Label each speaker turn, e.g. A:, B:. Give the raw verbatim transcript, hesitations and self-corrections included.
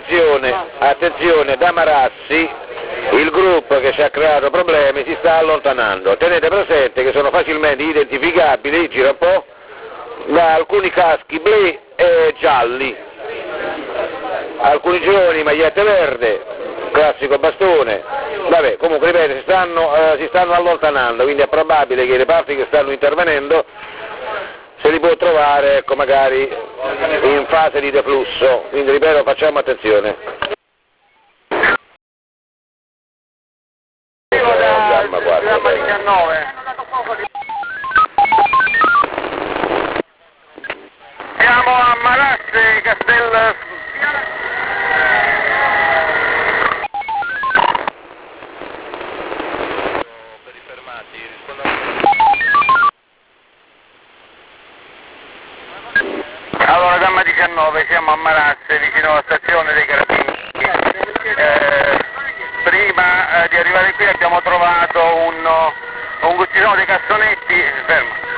A: attenzione, attenzione, da Marassi il gruppo che ci ha creato problemi si sta allontanando. Tenete presente che sono facilmente identificabili, gira un po', da alcuni caschi blu e gialli, alcuni giovani magliette verde, classico bastone. Vabbè, comunque ripeto, si stanno, eh, si stanno allontanando, quindi è probabile che i reparti che stanno intervenendo se li può trovare, ecco, magari in fase di deflusso, quindi ripeto, facciamo attenzione.
B: Gamma diciannove. Siamo a Marassi, Castel...
A: Per i fermati,
B: Allora, Gamma diciannove, siamo a Marassi, vicino alla stazione dei Carabinieri. Eh, prima eh, di arrivare qui abbiamo trovato un, un, ci sono dei cassonetti, fermo.